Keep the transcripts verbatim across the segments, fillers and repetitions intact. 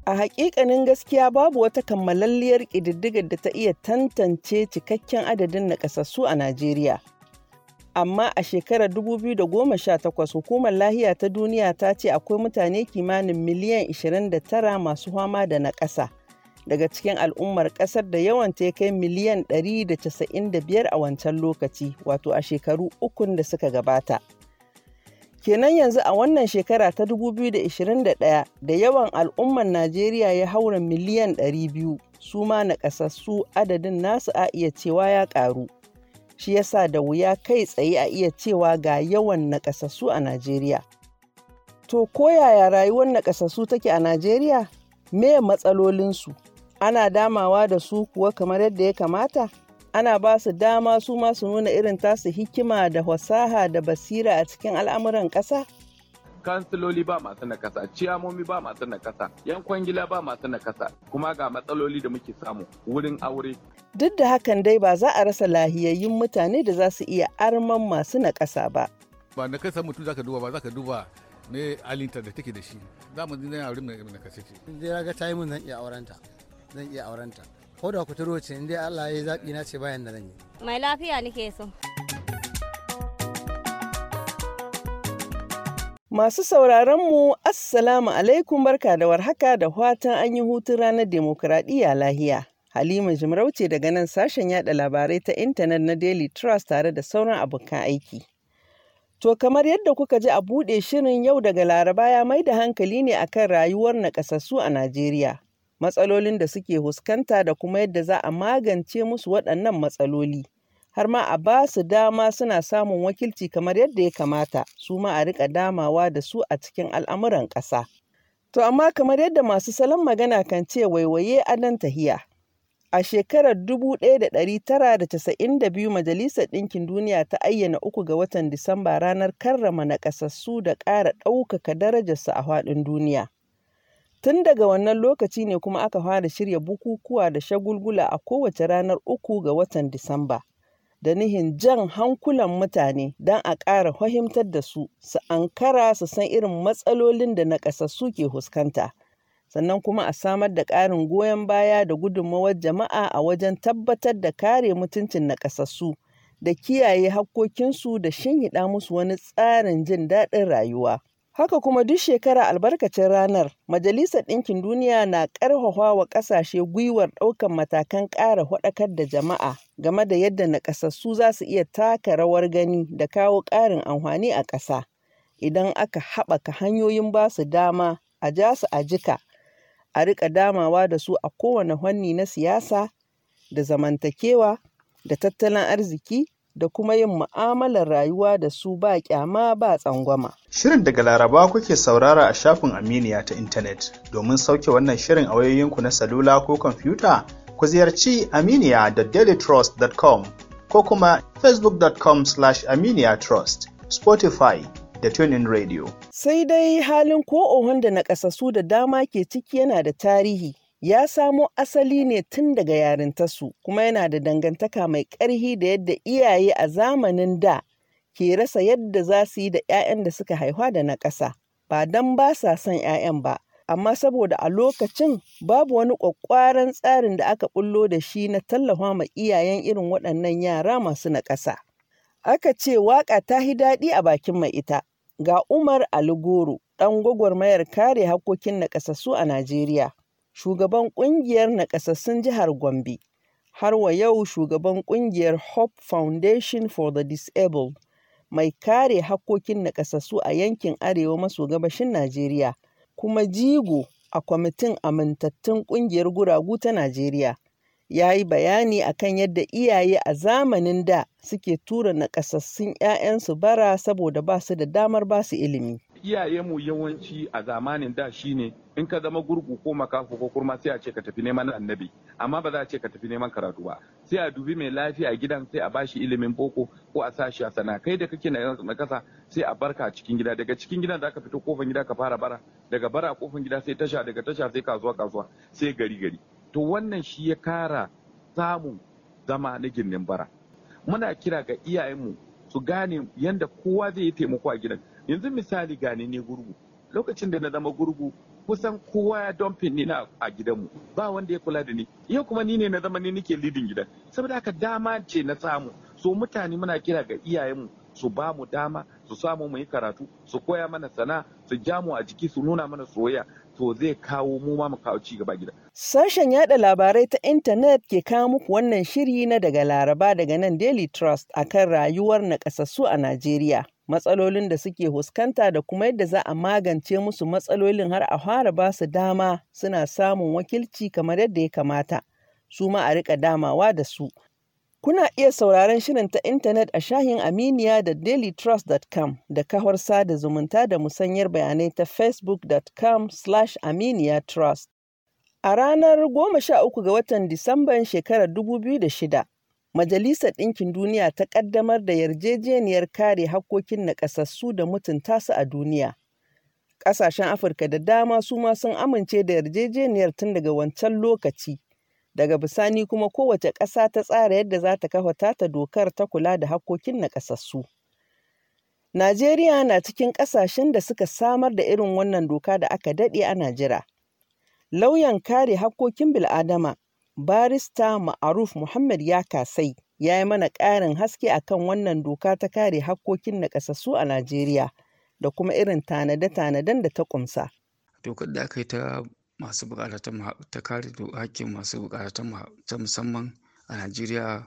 A haƙiƙanin gaskiya babu wata kammalalliyar ƙididdigar da ta iya tantance cikakken adadin naƙasassu a Najeriya. Amma a shekarar dubu biyu da goma sha takwas Hukumar Lahiya ta Duniya ta ce akwai mutane kimanin miliyan ishirin da tara masu fama da naƙasa daga cikin al'ummar ƙasar da yawanta ya kai miliyan ɗari da casa'in da biyar a wancan lokaci, wato a shekaru ukun da suka gabata. Kenan yanzu a wannan shekara ta dubu biyu da ishirin da ɗaya da yawan al'ummar Najeriya ya haura miliyan ɗari biyu, su ma naƙasassu adadin nasu a iya cewa ya ƙaru. Shi yasa da wuya kai tsaye a iya cewa ga yawan naƙasassu a Najeriya. To ko yaya rayuwar naƙasassu take a Najeriya? Me matsalolinsu? Ana damawa da su kuwa kamar yadda ya kamata? Ana ba su dama su ma su nuna irin tasu hikima da fasaha da basira a cikin al'amuran ƙasa? Kansiloli ba masu nakasa, ciyamomi ba masu nakasa, yan kwangila ba masu nakasa, kuma ga matsaloli da muke samu wurin aure. Duk da hakan dai ba za a rasa lahiyayyun mutane da za su iya arman masu nakasa ba. Ba nakasa mutum za ka duba ba, za ka duba me alinta da take da shi. Za mu zina yawon mai nakasa ce. In dai raga ta yi mun zan iya aurenta, zan iya aurenta. Ko da kuturo ce in dai Allah ya yi zaɓi na ce bayan da zan yi. Mai lafiya nake so. Masu sauraronmu, Assalamu alaikum, barka da warhaka da fatan an yi hutun ranar demokuraɗiyya lahiya. Halima Jimarauce daga nan sashen yada labarai ta intanet na Daily Trust tare da sauran abokan aiki. To kamar yadda kuka ji a buɗe shirin yau daga Laraba ya mai da hankali ne akan rayuwar naƙasassu a Najeriya, matsalolin da suke huskanta da kuma yadda za a magance musu waɗannan matsaloli. Har ma a ba su dama suna samun wakilci kamar yadda ya kamata, su ma a riƙa damawa da su a cikin al'amuran ƙasa. To amma kamar yadda masu salon magana kan ce waiwaye adon tahiya. A shekarar dubu ɗaya da ɗari tara da casa'in da biyu Majalisar Ɗinkin Duniya ta ayyana uku ga watan Disamba ranar karrama naƙasassu da ƙara ɗaukaka darajarsu a faɗin duniya. Tun daga wannan lokaci ne kuma aka fara shirya bukukuwa da shagulgula a kowace ranar uku ga watan Disamba. Da nihin jan hankulan mutane don a ƙara fahimtar da su, su ankara su san irin matsalolin da naƙasassu ke fuskanta, sannan kuma a samar da ƙarin goyon baya da gudunmawar jama'a a wajen tabbatar da kare mutuncin naƙasassu da kiyaye hakkokinsu da shinhiɗa musu wani tsarin jin daɗin rayuwa. Haka kuma duk shekara albarkacin ranar, Majalisar Ɗinkin Duniya na ƙarfafa wa ƙasashe gwiwar ɗaukan matakan ƙara faɗakar da jama'a game da yadda naƙasassu za su iya taka rawar gani da kawo ƙarin amfani a ƙasa. Idan aka haɓaka hanyoyin ba su dama, a ja su a jika, a riƙa damawa da su a kowane fanni na siyasa, da zamantakewa, da tattalin arziki, da kuma yin mu'amalar rayuwa da su ba kyama ba tsangwama. Shirin daga Laraba kuke saurara a shafin Aminiya ta intanet. Domin sauke wannan shirin a wayoyinku na salula ko kwamfuta, ku ziyarci aminiya dot daily trust dot com ko kuma facebook dot com slash aminiya trust, Spotify da TuneIn Radio. Sai dai halin ko ohon da naƙasassu da dama ke ciki yana da tarihi. Ya samo asali ne tun daga yarintarsu, kuma yana da dangantaka mai ƙarfi da yadda iyaye a zamanin da ke rasa yadda za su yi da 'ya'yan da suka haifa da naƙasa, ba don ba sa son 'ya'yan ba, amma saboda a lokacin babu wani ƙwaƙƙwaran tsarin da aka bullo da shi na tallafa ma iyayen irin waɗannan yara masu naƙasa. Aka ce waƙa ta hi daɗi a bakin mai ita. Ga Umar Ali Goro, ɗan gwagwarmayar kare hakkokin naƙasassu a Najeriya, shugaban ƙungiyar naƙasassun jihar Gombe, har wa yau shugaban ƙungiyar Hope Foundation for the Disabled, mai kare hakkokin naƙasassu a yankin arewa maso gabashin Najeriya, kuma jigo a kwamitin amintattun ƙungiyar guragu ta Najeriya. Ya yi bayani akan yadda iyaye a zamanin da suke tura naƙasassun 'ya'yansu bara saboda ba su da damar ba su ilimi. Iyayenmu yawanci a zamanin da shine in ka zama gurgu ko makafu ko kurma sai a ce ka tafi neman annabi, amma ba za a ce ka tafi neman karatu ba. Sai a dubi mai lafiya a gidan sai a bashi ilimin boko ko a sashi a sana. Kai da kake na kasa sai a barka a cikin gida, daga cikin gidan da ka fito kofar gida ka fara bara, daga bara a kofar gida sai tasha, daga tasha sai kasuwa kasuwa sai gari gari. To wannan shi ya kara samun zama na gindin bara. Muna kira ga iyayenmu su gane yadda kowa zai yi taimako a gidan. Yanzu misali gane ne gurgu, lokacin da na zama gurgu kusan kowa ya dumping ni na a gidanmu ba wanda ya kula da ni. Yau kuma ni ne na zama ni nake leading gidan. Saboda haka dama ce na samu. So mutane muna kira ga iyayenmu su ba mu dama su samu mu yi karatu su koya mana sana'a su ja mu a jiki su nuna mana soyayya to zai kawo mu ma mu kawo ci gaba gida. Sashen yada labarai ta intanet ke kawo muku wannan shiri na daga Laraba daga nan Daily Trust akan rayuwar nakasassu a Najeriya. Matsalolin da suke huskanta da kuma yadda za a magance musu matsalolin har a fara ba su dama suna samun wakilci kamar yadda ya kamata, su ma a riƙa damawa da su. Kuna iya sauraron shirin ta intanet a shahin Aminiya da daily trust dot com da kafar sada zumunta da musanyar bayanai ta facebook dot com slash aminiya trust. A ranar goma sha uku ga watan Disamban shekarar dubu biyu da shida, Majalisar Ɗinkin Duniya ta ƙaddamar da yarjejeniyar kare hakkokin naƙasassu da mutunta su a duniya. Ƙasashen Afirka da dama su ma sun amince da yarjejeniyar tun daga wancan lokaci. Daga bisani kuma kowace ƙasa ta tsara yadda za ta kafa tata dokar ta kula da hakkokin naƙasassu. Najeriya na cikin ƙasashen da suka samar da irin wannan doka da aka daɗe ana jira. Lauyan kare hakkokin bil'adama, Barista Ma'aruf Muhammad ya kasai ya yi mana ƙarin haske akan wannan doka ta kare hakkokin naƙasassu a Najeriya da kuma irin tanade-tanaden da ta ƙumsa. Dokar da aka yi ta masu buƙata ta kare hakkin masu buƙata ta musamman a Najeriya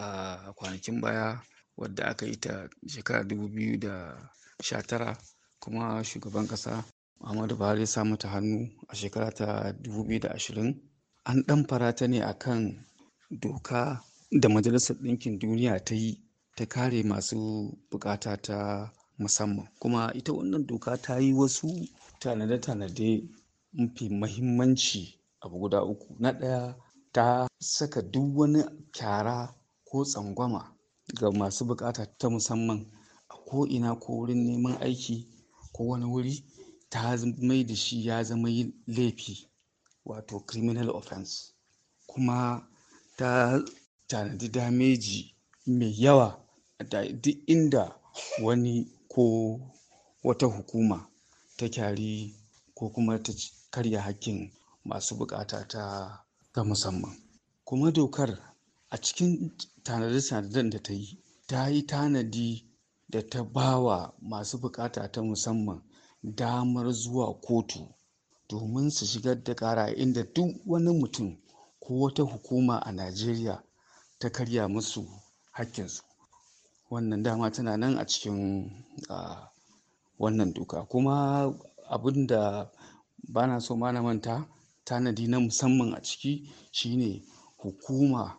a kwanakin baya wadda aka yi ta shekarar dubu biyu da sha tara kuma shugaban ƙasa Muhammadu Buhari ya sa mata hannu a shekara ta dubu biyu da ashirin. An ɗan farata ne akan doka da Majalisar Ɗinkin Duniya ta yi ta kare masu buƙata ta musamman. Kuma ita wannan doka ta yi wasu tanade-tanade mafi mahimmanci abu guda uku. Na ɗaya, ta saka duk wani kyara ko tsangwama ga masu buƙata ta musamman a ko'ina ko wurin neman aiki ko wani wuri, ta mai da shi ya zama laifi, wato criminal offense. Kuma ta tanadi dameji mai yawa da duk inda wani ko wata hukuma ta kyari ko kuma ta karya hakkin masu bukata ta ta musamman. Kuma dokar a cikin tanade-tanaden da ta yi, ta yi tanadi da ta bawa masu bukata ta musamman damar zuwa kotu domin su shigar da ƙara inda duk wani mutum ko wata hukuma a Najeriya ta karya musu hakkinsu. Wannan dama tana nan a cikin uh, wannan doka. Kuma abin da ba na so ma na manta, tanadi na musamman a ciki shine hukuma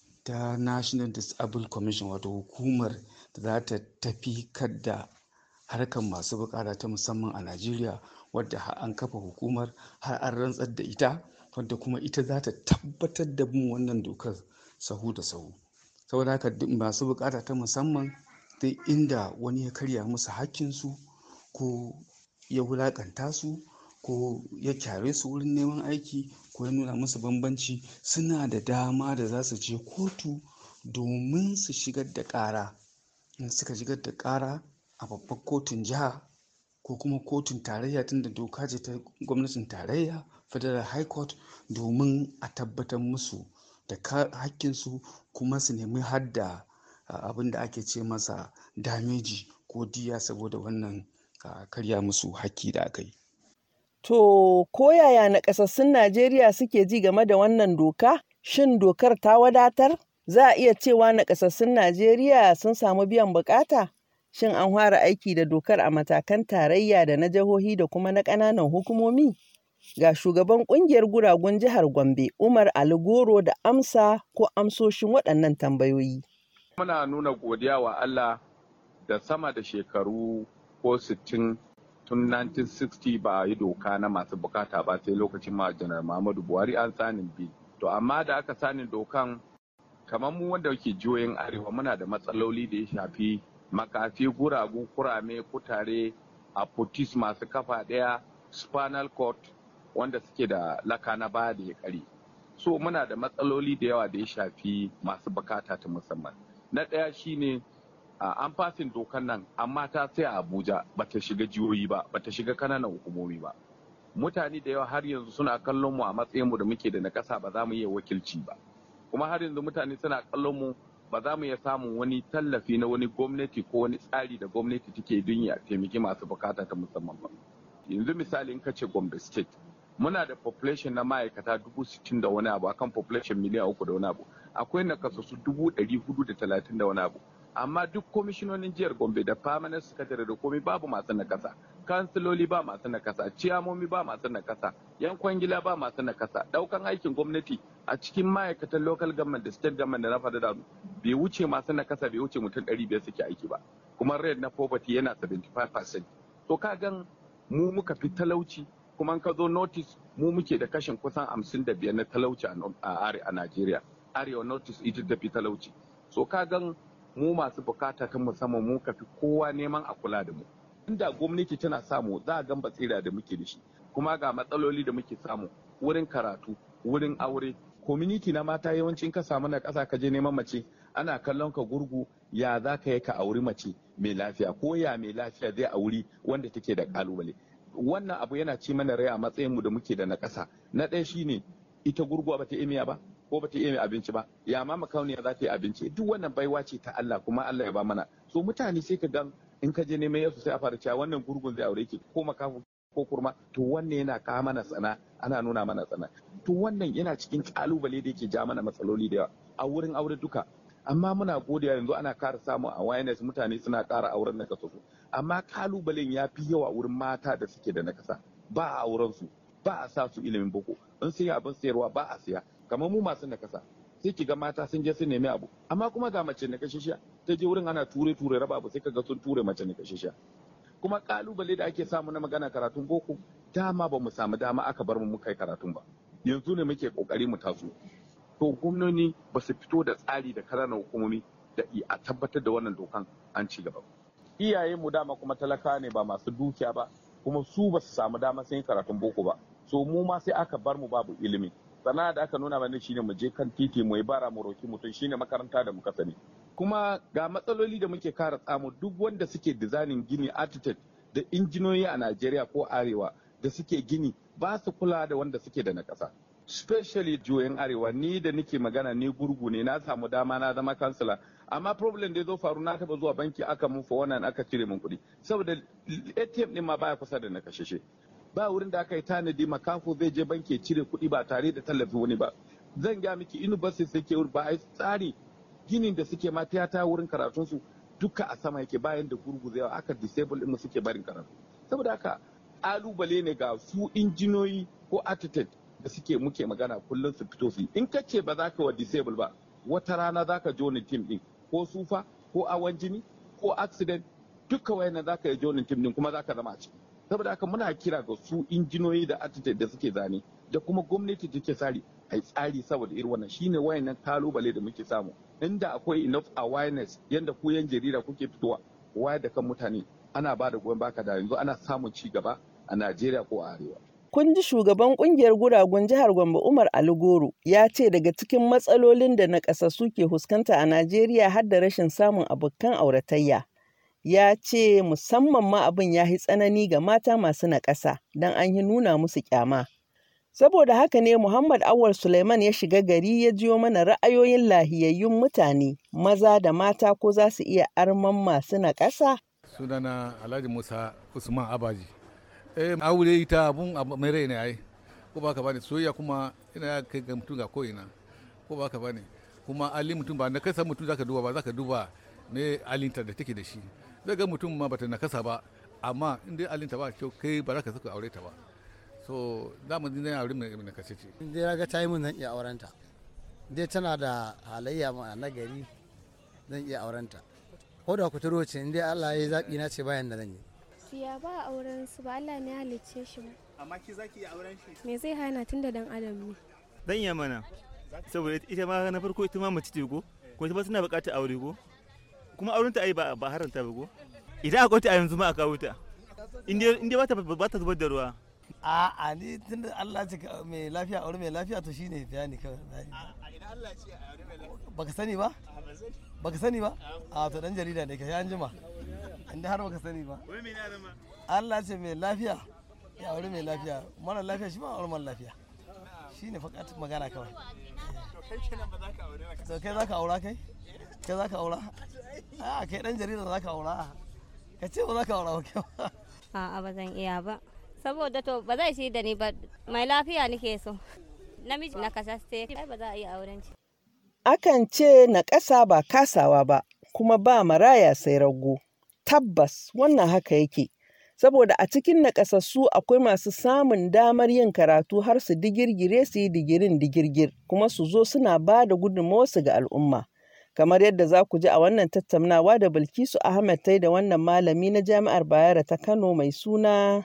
ta National Disabled Commission, wato hukumar da za ta tafi da harkar masu bukata ta musamman a Najeriya, wadda an kafa hukumar har an rantsar da ita, wadda kuma ita za ta tabbatar da bin wannan dokar sahu da sahu. Saboda haka masu bukata ta musamman duk inda wani ya karya musu hakkinsu ko ya wulakanta su ko ya kyare su wurin neman aiki ko ya nuna musu bambanci, suna da dama da za su je kotu domin su shigar da ƙara. In suka shigar da ƙara a babbar kotun jiha ko kuma kotun tarayya, tunda doka ce ta gwamnatin tarayya, Federal High Court, domin a tabbatar musu da hakkinsu kuma su nemi hadda abin da ake ce masa dameji ko diya saboda wannan karya musu hakki da aka yi. To, ko yaya naƙasassun Najeriya suke ji game da wannan doka? Shin dokar ta wadatar? Za a iya cewa naƙasassun Najeriya sun samu biyan buƙata? Shin an fara aiki da dokar a matakan tarayya da na jihohi da kuma na ƙananan hukumomi? Ga shugaban ƙungiyar guragun jihar Gombe, Umar Ali Goro, da amsa ko amsoshin waɗannan tambayoyi. Muna nuna godiya wa Allah da sama da shekaru ko sittin tun nineteen sixty ba a yi doka na masu bukata ba, sai lokacin ma Janar Muhammadu Buhari an sanin bi. To amma da aka sanin dokan, kamar mu wanda ke jihohin arewa muna da matsaloli da ya shafi makafi, guragu, kurame, kutare, apotis masu kafa ɗaya, spinal cord wanda suke da laka na baya da ya kare. So muna da matsaloli da yawa da ya shafi masu bukata ta musamman. Na ɗaya shine an fasin dokan nan amma ta tsaya a Abuja bata shiga jihohi ba bata shiga kananan hukumomi ba. Mutane da yawa har yanzu suna kallon mu a matsayin mu da muke da na ƙasa ba za mu iya wakilci ba, kuma har yanzu mutane suna kallon mu ba za mu iya samun wani tallafi na wani gwamnati ko wani tsari da gwamnati take don ya taimaki masu bukata ta musamman ba. Yanzu misali in ka ce Gombe State muna da population na ma'aikata dubu sittin da wani abu akan population miliyan uku da wani abu, akwai nakasassu dubu ɗari hudu da talatin da wani abu, amma duk kwamishinonin jihar Gombe da permanent secretary da komai babu masu nakasa, kansiloli ba masu nakasa, ciyamomi ba masu nakasa, yan kwangila ba masu nakasa, daukan aikin gwamnati a cikin ma'aikatan local government da state government da na faɗa da bai wuce masu nakasa bai wuce mutum ɗari biyar suke aiki ba, kuma rate na poverty yana seventy-five percent. To ka gan mu muka fi talauci, kuma ka zo notice mu muke da kashin kusan hamsin da biyar na talauci a Najeriya. Arewa notice ita ta fi talauci. So ka gan mu masu bukata ta musamman mu ka fi kowa neman a kula da mu. Inda gwamnati tana samu za a gan batsira da muke da shi, kuma ga matsaloli da muke samu wurin karatu, wurin aure. Community na mata yawancin ka samu na ƙasa ka je neman mace ana kallon ka gurgu, ya za ka yi ka auri mace mai lafiya, ko ya mai lafiya zai auri wanda take da kalubale. Wannan abu yana ci mana rai a matsayin mu da muke da na ƙasa. Na ɗaya shine ita gurguwa bata iya ba ko bata iya abinci ba, ya ma makauniya za ta yi abinci. Duk wannan baiwa ce ta Allah, kuma Allah ya ba mana. So mutane sai ka gan in ka je neman yasu sai a fara cewa wannan gurgun zai aure ki ko makafu ko kurma. To wannan yana kawo mana tsana, ana nuna mana tsana. To wannan yana cikin kalubale da yake ja mana matsaloli da yawa a wurin aure duka. Amma muna godiya yanzu ana ƙara samun awareness, mutane suna ƙara auren nakasassu, amma kalubalen ya fi yawa wurin mata da suke da nakasa. Ba a auren su, ba a sa su ilimin boko, in sai abin sayarwa ba a siya. Kamar mu masu nakasa sai ki ga mata sun je sun nemi abu, amma kuma ga mace nakashishiya ta je wurin ana ture ture raba abu sai ka ga sun ture mace nakashishiya. Kuma kalubale da ake samu na magana karatun boko, dama ba mu samu dama aka bar mu muka yi karatun ba, yanzu ne muke kokari mu taso. To gwamnoni ba su fito da tsari da kananan hukumomi da a tabbatar da wannan dokan an ci gaba. Iyayen mu dama kuma talaka ne, ba masu dukiya ba, kuma su ba su samu dama sun yi karatun boko ba, so mu ma sai aka bar mu babu ilimi. Sana'a da aka nuna mana shine mu je kan titi mu yi bara mu roki mutum, shine makaranta da muka sani. Kuma ga matsaloli da muke kara tsamu, duk wanda suke dizanin gini, architect da injiniyoyi a Najeriya ko Arewa da suke gini ba su kula da wanda suke da na ƙasa. Especially jihohin Arewa, ni da nake magana ni gurgu ne, na samu dama na zama kansila, amma problem da ya zo faru na taba zuwa banki aka mun fa wannan aka cire min kuɗi saboda A T M din ma baya kusa da na kasheshe. Ba wurin da aka yi tanadi makafu zai je banki ya cire kuɗi ba tare da tallafi wani ba. Zan ga miki university suke ba a tsari ginin da suke ma tiyata wurin karatunsu duka a sama yake, bayan da gurgu zai aka disable din mu suke barin karatu. Saboda haka kalubale ne ga su injiniyoyi ko architect da suke muke magana kullum su fito su. In ka ce ba za ka wa disable ba, wata rana za ka joni team din, ko sufa ko awan jini ko accident, duka wayannan za ka yi joni team din kuma za ka zama a ciki. Saboda haka muna kira ga su injiniyoyi da architect da suke zane da kuma gwamnati take tsari ai tsari saboda irin wannan shine wayannan kalubale da muke samu. Inda akwai enough awareness yanda ku yan jarida kuke fitowa wayar da kan mutane, ana ba da goyon baka da yanzu ana samun ci gaba a Najeriya ko a Arewa. Kun ji shugaban kungiyar guragun jihar Gombe Umar Ali Goro ya ce daga cikin matsalolin da nakasassu ke fuskanta a Najeriya har da rashin samun abokan auratayya. Ya ce musamman ma abin ya yi tsanani ga mata masu naƙasa don an yi nuna musu ƙyama. Saboda haka ne Muhammad Awal Suleiman ya shiga gari ya jiyo mana ra'ayoyin lahiyayyun mutane maza da mata ko za su iya arman masu naƙasa. Sunana Alhaji Musa Usman Abaji. Eh, aure ita abun mai rai ne ai, ko ba ka bane, soyayya kuma ina kai ga mutum ga ko'ina, ko ba ka bane, kuma ali mutum ba na kasa mutum zaka duba ba, zaka duba ne alinta da take da shi. Zai ga mutum ma bata nakasa ba, amma in dai alinta ba kyau kai ba za ka saka aure ta ba. So za mu dinga aure mai nakasa ce. In dai raga ta yi mun zan iya aurenta, dai tana da halayya ma na gari zan iya aurenta. Ko da ku turo ce in dai Allah ya yi zaɓi na ce bayan da zan yi. Ya ba auren su ba, Allah ne halicce shi ba. Amma ki zaki iya auren shi? Me zai hana tun da dan adam ne? Dan iya mana. Saboda ita ma na farko ita ma mace ce ko? Ko ita ba tana buƙatar aure ko? Kuma auren ta ai ba ba haranta ba ko? Idan akwai ta a yanzu ma a kawo ta. In dai in dai ba ta ba ta zubar da ruwa. A'a ni tunda Allah ce mai lafiya aure mai lafiya to shine bayani kawai. A idan Allah ce a aure mai lafiya. Baka sani ba? A ba sani. baka sani ba a to dan jarida ne ka an jima inda har baka sani ba Allah ce mai lafiya ya aure mai lafiya mara lafiya shi ma aure mara lafiya shine fakat magana kawai to kai zaka aura kai kai zaka aura a kai dan jarida zaka aura ka ce ba zaka aura ba kai a'a ba zan iya ba saboda to ba zai ci da ni ba mai lafiya nake so namiji na kasaste kai ba za a yi auren ci. Akan ce na ƙasa ba kasawa ba kuma ba maraya sai rago. Tabbas wannan haka yake saboda a cikin naƙasassu akwai masu samun damar yin karatu har su digirgire su yi digirin digirgir kuma su zo suna ba da gudunmawarsu ga al'umma. Kamar yadda za ku ji a wannan tattaunawa da Bilkisu Ahmed tai da wannan malami na Jami'ar Bayero ta Kano mai suna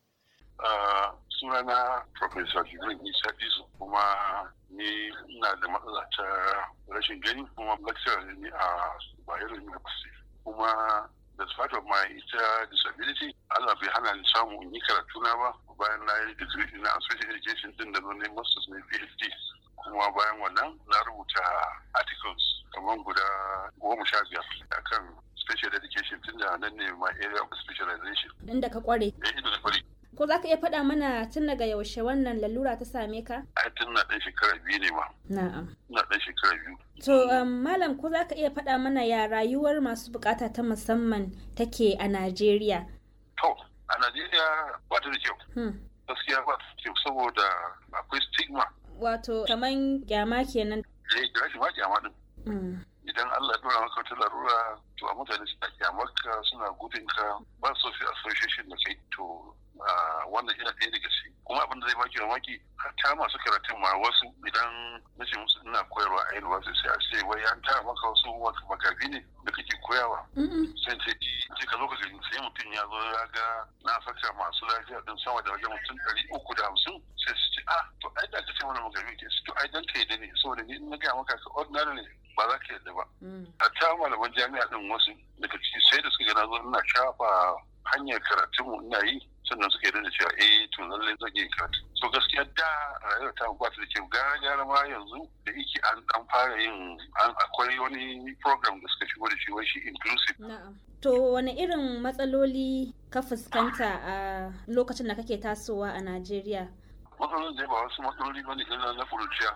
Uh, sunana Professor Jibrin Isa Disu kuma ni ina da matsala ta rashin gani kuma lecturer ne a Bayero University kuma da part of my ita disability Allah bai hana ni samu in yi karatu na ba bayan na yi degree na special education din da ne masters na PhD kuma bayan wannan na rubuta articles kamar guda goma sha biyar akan special education tun da nan ne my area of specialization. Inda ka kware? Eh, inda na kware. Ko za ka iya faɗa mana tun daga yaushe wannan lalura ta same ka? A tun na ɗan shekara biyu ne ma. Na'am. Na ɗan shekara biyu. To, um, Malam, ko za ka iya faɗa mana ya rayuwar masu bukata ta musamman take a Najeriya? To, a Najeriya ba ta da kyau. Hmm. Gaskiya ba ta da kyau saboda akwai stigma. Wato, kaman gyama kenan. Eh, rashin ma gyama din. Hmm. Idan Allah ya dora maka wata larura, to a mutane suna kyamarka, suna gudunka, ba su fi association da kai. To, wannan yana ɗaya daga ciki kuma abin da zai baki mamaki hatta masu karatun ma wasu idan nace musu ina koyarwa a university sai a ce wai an tara maka wasu magabi ne da kake koyawa sai ce ce ka zo ka gani sai mutum ya zo ya ga na saka masu lafiya din sama da wajen mutum ɗari uku da hamsin sai su ce ah to ai da ka ce mana magabi ke to ai dan ka yadda ne saboda ni in na gaya maka ka ordinary ne ba za ka yadda ba hatta malaman jami'a din wasu daga ciki sai da suka ga na zo ina shafa hanyar karatunmu ina yi sannan suka yarda da cewa eh to lallai zan yi karatu so gaskiya da rayuwar ta ba ta da kyau gara gara ma yanzu da yake an an fara yin akwai wani program da suka shigo da shi wai shi inclusive. Na'am. To wani irin matsaloli ka fuskanta a lokacin da kake tasowa a Najeriya? Matsalolin da ba wasu matsaloli bane illa na furuciya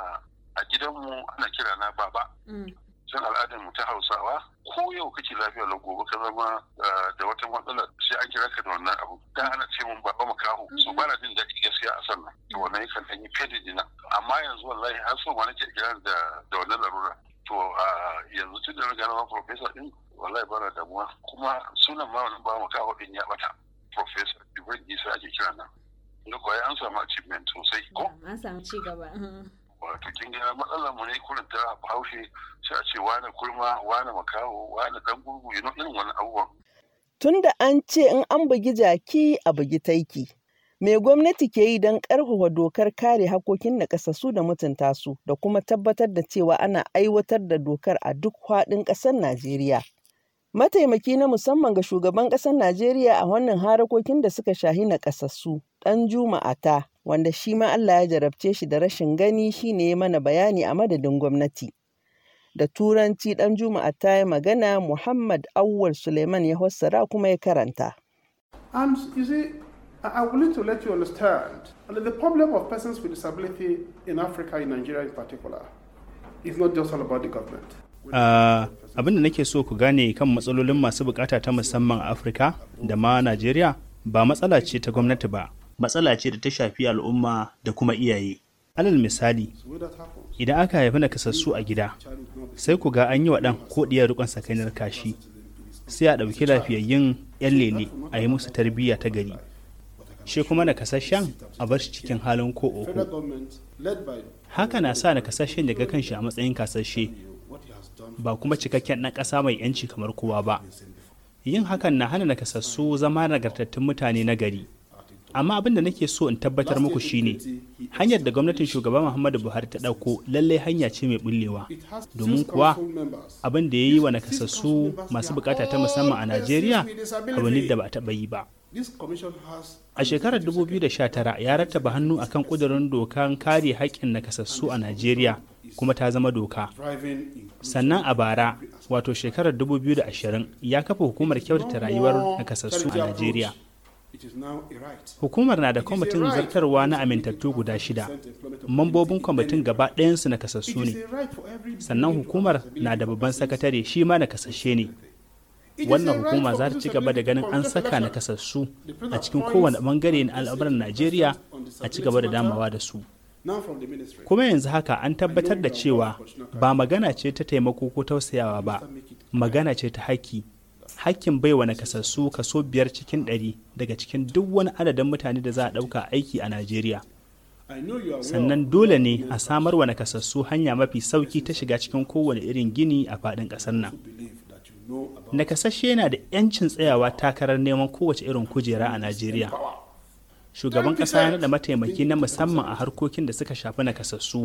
a gidanmu ana kira na baba. San al'adar mu ta Hausawa ko yau kake lafiya lau gobe ka zama da wata matsala sai an kira ka da wannan abu da ana ce mun baba makaho so ba na jin daɗi gaskiya a sannan to wannan yakan ɗan yi fedi dina amma yanzu wallahi har so ma nake kira da da wannan larura to yanzu tun da na gano ma professor din wallahi ba na damuwa kuma sunan ma wannan ba makaho din ya bata professor Ibrahim Isa ake kira na da kuwa an samu achievement sosai ko an samu ci gaba. Wato kin ga matsalar mu ne kurin ta Bahaushe sai a ce wani kurma wani makaho wani dan gurgu you know irin wani abubuwan. Tunda an ce in an bugi jaki a bugi taiki. Me gwamnati ke yi don ƙarfafa dokar kare hakokin naƙasassu da mutunta su da kuma tabbatar da cewa ana aiwatar da dokar a duk faɗin ƙasar Najeriya. Mataimaki na musamman ga shugaban ƙasar Najeriya a wannan harakokin da suka shahi naƙasassu, Ɗanjuma Ata, wanda shi ma Allah ya jarabce shi da rashin gani shi ne ya mana bayani a madadin gwamnati. Da Turanci Ɗanjuma Ata ya magana Muhammad Awwal Suleiman ya fassara kuma ya karanta. And you see, I would like to let you understand that the problem of persons with disability in Africa, in Nigeria in particular, is not just all about the government. Uh, abin da nake so ku gane kan matsalolin masu bukata ta musamman a Afirka da ma Najeriya ba matsala ce ta gwamnati ba, matsala ce da ta shafi al'umma da kuma iyaye. Alal misali, idan aka haifi nakasassu a gida, sai ku ga an yi wa ɗan ko ɗiyar rikon sakainar kashi, sai a ɗauki lafiyayyun 'yan lele a yi musu tarbiyya ta gari. Shi kuma nakasashen a bar shi cikin halin ko oho. Haka na sa nakasashen ya ga kanshi a matsayin kasashe, ba kuma cikakken ɗan ƙasa mai 'yanci kamar kowa ba. Yin hakan na hana nakasassu zama nagartattun mutane na gari. Amma abin da nake so in tabbatar muku shine hanyar da gwamnatin shugaba Muhammadu Buhari ta ɗauko lallai hanya ce mai bullewa, domin kuwa abin da ya yi wa nakasassu masu bukata ta musamman a Najeriya abu ne da ba taɓa yi ba. A shekarar dubu biyu da sha tara ya rattaba hannu akan ƙudurin dokan kare haƙƙin nakasassu a Najeriya kuma ta zama doka. Sannan a bara, wato shekarar dubu biyu da ashirin, ya kafa hukumar kyautata rayuwar nakasassu a Najeriya. Hukumar na da kwamitin zartarwa na amintattu guda shida. Mambobin kwamitin gaba ɗayansu nakasassu ne. Sannan hukumar na da babban sakatare shi ma nakasashe ne. Wannan hukuma za ta ci gaba da ganin an saka nakasassu a cikin kowane bangare na al'amuran Najeriya a ci gaba da damawa da su. Kuma yanzu haka an tabbatar da cewa ba magana ce ta taimako ko tausayawa ba, magana ce ta haƙƙi. Hakkin baiwa nakasassu kaso biyar cikin ɗari daga cikin duk wani adadin mutane da za a ɗauka aiki a Najeriya. Sannan dole ne a samar wa nakasassu hanya mafi sauki ta shiga cikin kowane irin gini a faɗin ƙasar nan. Nakasashe yana da 'yancin tsayawa takarar neman kowace irin kujera a Najeriya. Shugaban ƙasa ya naɗa mataimaki na musamman a harkokin da suka shafi nakasassu.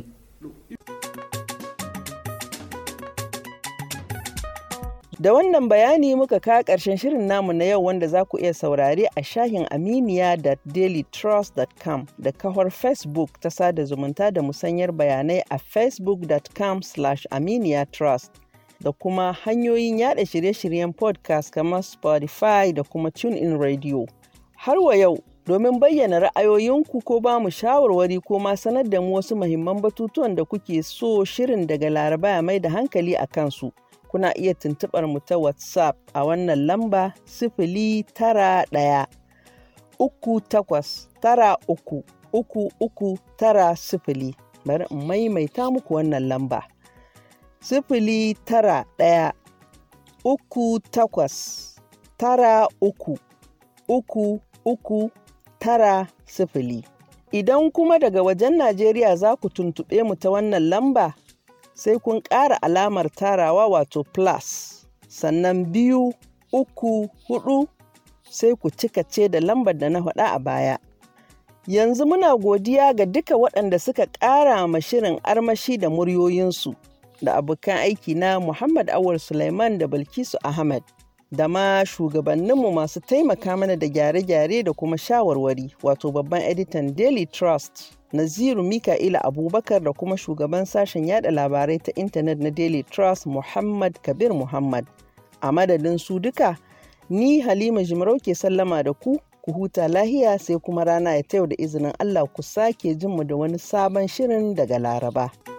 Da wannan bayani muka kawo ƙarshen shirin namu na yau, wanda za ku iya saurare a shahin aminiya dot daily trust dot com da kafar Facebook ta sada zumunta da musanyar bayanai a facebook dot com slash aminiya trust da kuma hanyoyin yada shirye-shiryen podcast kamar Spotify da kuma TuneIn Radio. Har wa yau, domin bayyana ra'ayoyinku ko ba mu shawarwari ko ma sanar da mu wasu muhimman batutuwan da kuke so shirin daga Laraba ya mai da hankali a kansu. Kuna iya tuntuɓar mu ta WhatsApp a wannan lamba sifili tara ɗaya uku takwas tara uku uku uku tara sifili. Bari in maimaita muku wannan lamba. Sifili tara ɗaya uku takwas tara uku uku uku tara sifili. Idan kuma daga wajen Najeriya za ku tuntuɓe mu ta wannan lamba, sai kun ƙara alamar tarawa wato plus, sannan biyu uku hudu sai ku cika ce da lambar da na faɗa a baya. Yanzu muna godiya ga duka waɗanda suka ƙara ma shirin armashi da muryoyinsu, da abokan aiki na Muhammad Awar Sulaiman da Bilkisu Ahmed, da ma shugabanninmu masu taimaka mana da gyare-gyare da kuma shawarwari, wato babban editan Daily Trust Naziru Mika'ila Abubakar, da kuma shugaban sashen yada labarai ta intanet na Daily Trust Muhammad Kabir Muhammad. A madadin su duka, ni Halima Jimarau ke sallama da ku, ku huta lahiya, sai kuma rana ya ta yau da izinin Allah ku sake jinmu da wani sabon shirin daga Laraba.